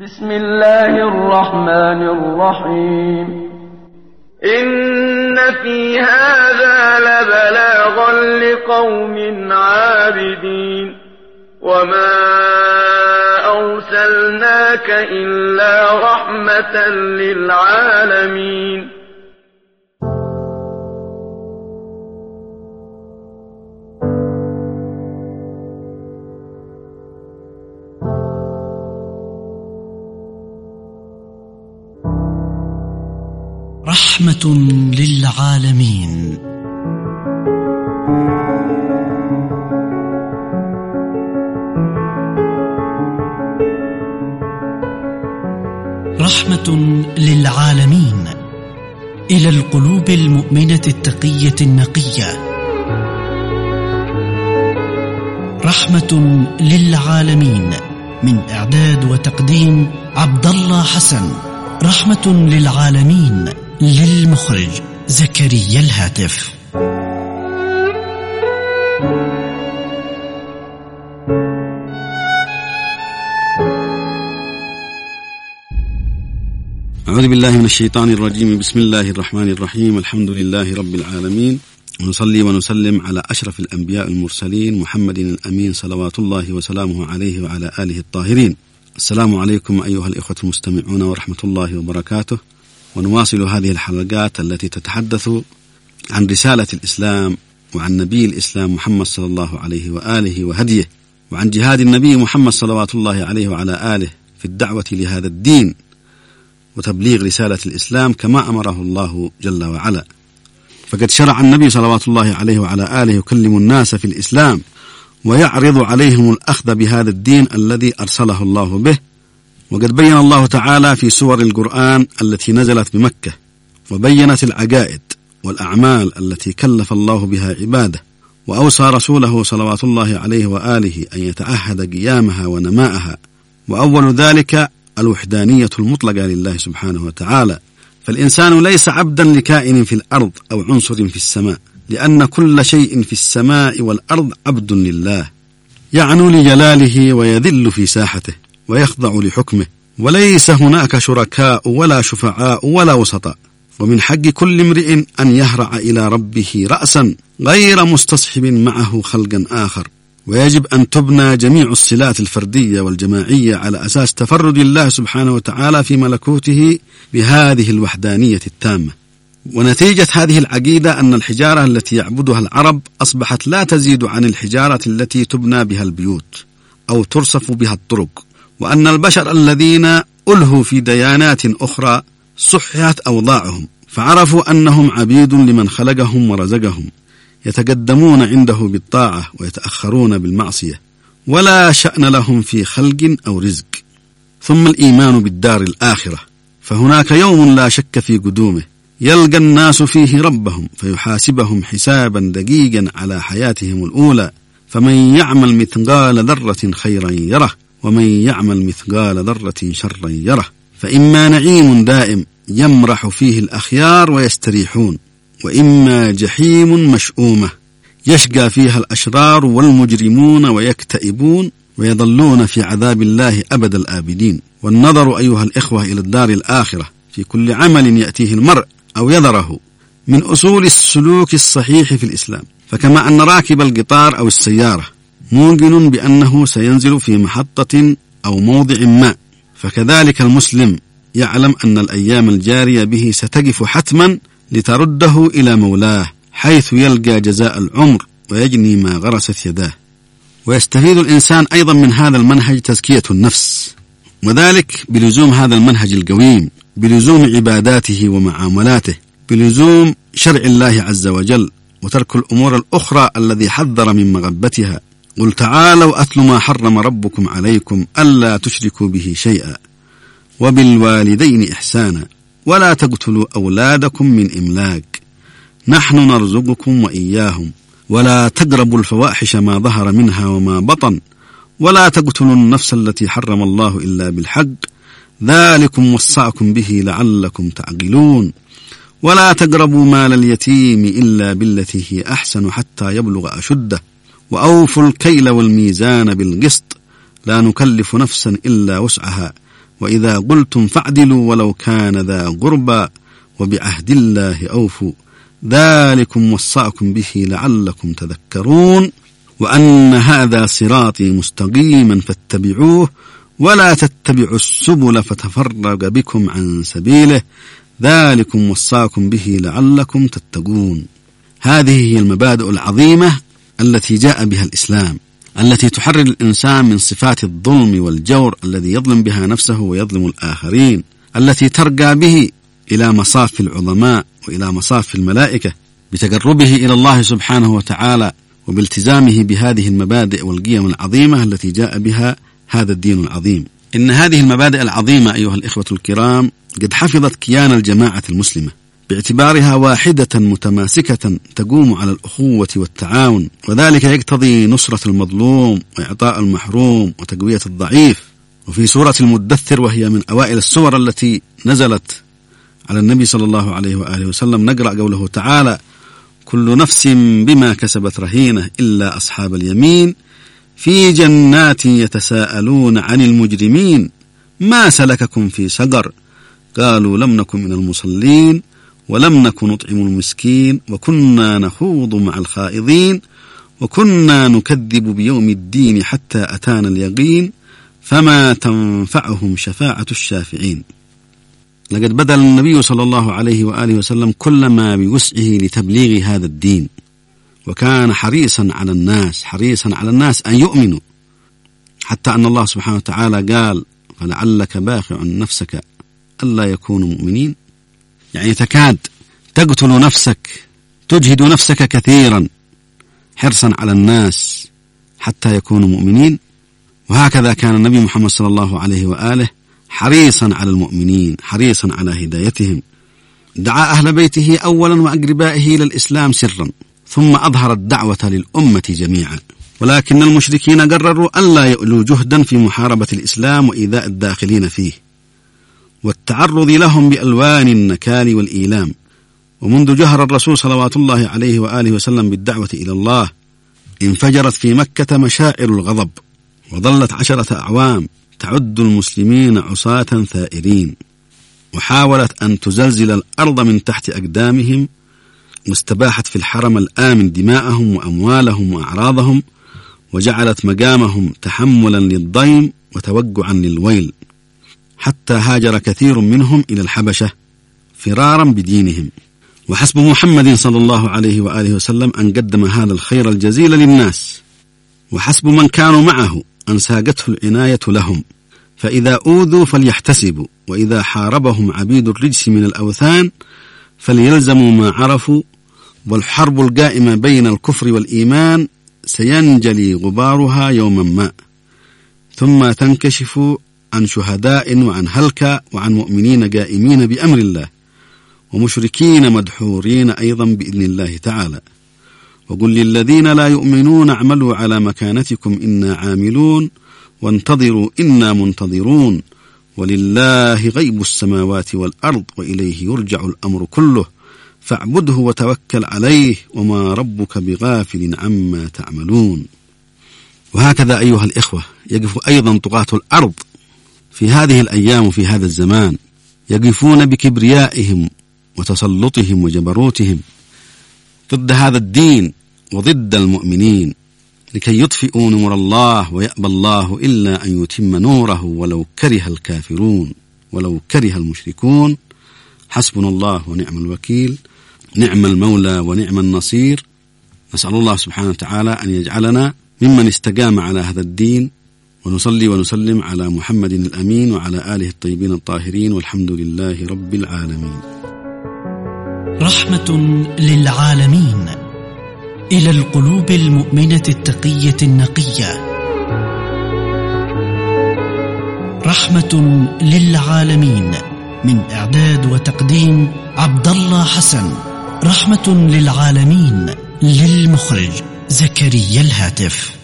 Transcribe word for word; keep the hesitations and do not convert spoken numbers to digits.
بسم الله الرحمن الرحيم. إن في هذا لبلاغا لقوم عابدين وما أرسلناك إلا رحمة للعالمين. رحمة للعالمين. رحمة للعالمين إلى القلوب المؤمنة التقية النقية. رحمة للعالمين من إعداد وتقديم عبد الله حسن. رحمة للعالمين للمخرج زكريا الهاتف. أعوذ بالله من الشيطان الرجيم. بسم الله الرحمن الرحيم. الحمد لله رب العالمين، ونصلي ونسلم على أشرف الأنبياء المرسلين محمد الأمين صلوات الله وسلامه عليه وعلى آله الطاهرين. السلام عليكم أيها الإخوة المستمعون ورحمة الله وبركاته. ونواصل هذه الحلقات التي تتحدث عن رسالة الإسلام وعن نبي الإسلام محمد صلى الله عليه وآله وهديه، وعن جهاد النبي محمد صلوات الله عليه وعلى آله في الدعوة لهذا الدين وتبليغ رسالة الإسلام كما أمره الله جل وعلا. فقد شرع النبي صلوات الله عليه وعلى آله يكلم الناس في الإسلام ويعرض عليهم الأخذ بهذا الدين الذي أرسله الله به. وقد بين الله تعالى في سور القرآن التي نزلت بمكة وبينت العقائد والأعمال التي كلف الله بها عباده، وأوصى رسوله صلوات الله عليه وآله أن يتعهد قيامها ونماءها، وأول ذلك الوحدانية المطلقة لله سبحانه وتعالى. فالإنسان ليس عبدا لكائن في الأرض أو عنصر في السماء، لأن كل شيء في السماء والأرض عبد لله، يعنو لجلاله ويذل في ساحته ويخضع لحكمه، وليس هناك شركاء ولا شفعاء ولا وسطاء. ومن حق كل امرئ أن يهرع إلى ربه رأسا غير مستصحب معه خلقا آخر. ويجب أن تبنى جميع الصلات الفردية والجماعية على أساس تفرد الله سبحانه وتعالى في ملكوته بهذه الوحدانية التامة. ونتيجة هذه العقيدة أن الحجارة التي يعبدها العرب أصبحت لا تزيد عن الحجارة التي تبنى بها البيوت أو ترصف بها الطرق، وأن البشر الذين ألهوا في ديانات أخرى صححت أوضاعهم فعرفوا أنهم عبيد لمن خلقهم ورزقهم، يتقدمون عنده بالطاعة ويتأخرون بالمعصية، ولا شأن لهم في خلق أو رزق. ثم الإيمان بالدار الآخرة، فهناك يوم لا شك في قدومه يلقى الناس فيه ربهم فيحاسبهم حسابا دقيقا على حياتهم الأولى. فمن يعمل مثقال ذرة خيرا يره، ومن يعمل مثقال ذرة شرا يره. فإما نعيم دائم يمرح فيه الأخيار ويستريحون، وإما جحيم مشؤومة يشقى فيها الأشرار والمجرمون ويكتئبون ويظلون في عذاب الله أبد الآبدين. والنظر أيها الإخوة إلى الدار الآخرة في كل عمل يأتيه المرء أو يذره من أصول السلوك الصحيح في الإسلام. فكما أن راكب القطار أو السيارة موقن بأنه سينزل في محطة أو موضع ما، فكذلك المسلم يعلم أن الأيام الجارية به ستقف حتما لترده إلى مولاه، حيث يلقى جزاء العمر ويجني ما غرست يداه. ويستفيد الإنسان أيضا من هذا المنهج تزكية النفس، وذلك بلزوم هذا المنهج القويم، بلزوم عباداته ومعاملاته، بلزوم شرع الله عز وجل، وترك الأمور الأخرى الذي حذر من مغبتها. قل تعالوا أتل ما حرم ربكم عليكم ألا تشركوا به شيئا وبالوالدين إحسانا ولا تقتلوا أولادكم من إملاق نحن نرزقكم وإياهم ولا تقربوا الفواحش ما ظهر منها وما بطن ولا تقتلوا النفس التي حرم الله إلا بالحق ذلكم وصاكم به لعلكم تعقلون ولا تقربوا مال اليتيم إلا بالتي هي أحسن حتى يبلغ أشده وأوفوا الكيل والميزان بالقسط لا نكلف نفسا إلا وسعها وإذا قلتم فاعدلوا ولو كان ذا قربى وبعهد الله أوفوا ذلكم وصاكم به لعلكم تذكرون وأن هذا صراطي مستقيما فاتبعوه ولا تتبعوا السبل فتفرق بكم عن سبيله ذلكم وصاكم به لعلكم تتقون. هذه هي المبادئ العظيمة التي جاء بها الإسلام، التي تحرر الإنسان من صفات الظلم والجور الذي يظلم بها نفسه ويظلم الآخرين، التي ترقى به إلى مصاف العظماء وإلى مصاف الملائكة بتقربه إلى الله سبحانه وتعالى وبالتزامه بهذه المبادئ والقيم العظيمة التي جاء بها هذا الدين العظيم. إن هذه المبادئ العظيمة أيها الإخوة الكرام قد حفظت كيان الجماعة المسلمة باعتبارها واحدة متماسكة تقوم على الأخوة والتعاون، وذلك يقتضي نصرة المظلوم وإعطاء المحروم وتقوية الضعيف. وفي سورة المدثر، وهي من أوائل السور التي نزلت على النبي صلى الله عليه وآله وسلم، نقرأ قوله تعالى: كل نفس بما كسبت رهينة إلا أصحاب اليمين في جنات يتساءلون عن المجرمين ما سلككم في سقر قالوا لم نكن من المصلين ولم نكن نطعم المسكين وكنا نخوض مع الخائضين وكنا نكذب بيوم الدين حتى أتانا اليقين فما تنفعهم شفاعة الشافعين. لقد بذل النبي صلى الله عليه وآله وسلم كل ما بوسعه لتبليغ هذا الدين، وكان حريصا على الناس حريصا على الناس أن يؤمنوا، حتى أن الله سبحانه وتعالى قال: فلعلك باخع نفسك ألا يكونوا مؤمنين. يعني تكاد تقتل نفسك، تجهد نفسك كثيرا حرصا على الناس حتى يكونوا مؤمنين. وهكذا كان النبي محمد صلى الله عليه وآله حريصا على المؤمنين، حريصا على هدايتهم. دعا أهل بيته أولا وأقربائه إلى الإسلام سرا، ثم أظهر الدعوة للأمة جميعا. ولكن المشركين قرروا ألا يؤلوا جهدا في محاربة الإسلام وإيذاء الداخلين فيه والتعرض لهم بألوان النكال والإيلام. ومنذ جهر الرسول صلوات الله عليه وآله وسلم بالدعوة إلى الله انفجرت في مكة مشاعر الغضب، وظلت عشرة أعوام تعد المسلمين عصاة ثائرين، وحاولت أن تزلزل الأرض من تحت أقدامهم، واستباحت في الحرم الآمن دماءهم وأموالهم وأعراضهم، وجعلت مقامهم تحملا للضيم وتوقعا للويل، حتى هاجر كثير منهم إلى الحبشة فرارا بدينهم. وحسب محمد صلى الله عليه وآله وسلم أن قدم هذا الخير الجزيل للناس، وحسب من كانوا معه أن ساقته العناية لهم، فإذا أوذوا فليحتسبوا، وإذا حاربهم عبيد الرجس من الأوثان فليلزموا ما عرفوا، والحرب القائمة بين الكفر والإيمان سينجلي غبارها يوما ما، ثم تنكشف عن شهداء وعن هلكة وعن مؤمنين قائمين بأمر الله ومشركين مدحورين أيضا بإذن الله تعالى. وقل للذين لا يؤمنون اعملوا على مكانتكم إنا عاملون وانتظروا إنا منتظرون ولله غيب السماوات والأرض وإليه يرجع الأمر كله فاعبده وتوكل عليه وما ربك بغافل عما تعملون. وهكذا أيها الإخوة يقف أيضا طغاة الأرض في هذه الأيام وفي هذا الزمان، يقفون بكبريائهم وتسلطهم وجبروتهم ضد هذا الدين وضد المؤمنين، لكي يطفئوا نور الله، ويأبى الله إلا أن يتم نوره ولو كره الكافرون ولو كره المشركون. حسبنا الله ونعم الوكيل، نعم المولى ونعم النصير. نسأل الله سبحانه وتعالى أن يجعلنا ممن استقام على هذا الدين، ونصلي ونسلم على محمد الأمين وعلى آله الطيبين الطاهرين، والحمد لله رب العالمين. رحمة للعالمين إلى القلوب المؤمنة التقية النقية. رحمة للعالمين من إعداد وتقديم عبد الله حسن. رحمة للعالمين للمخرج زكريا الهاتف.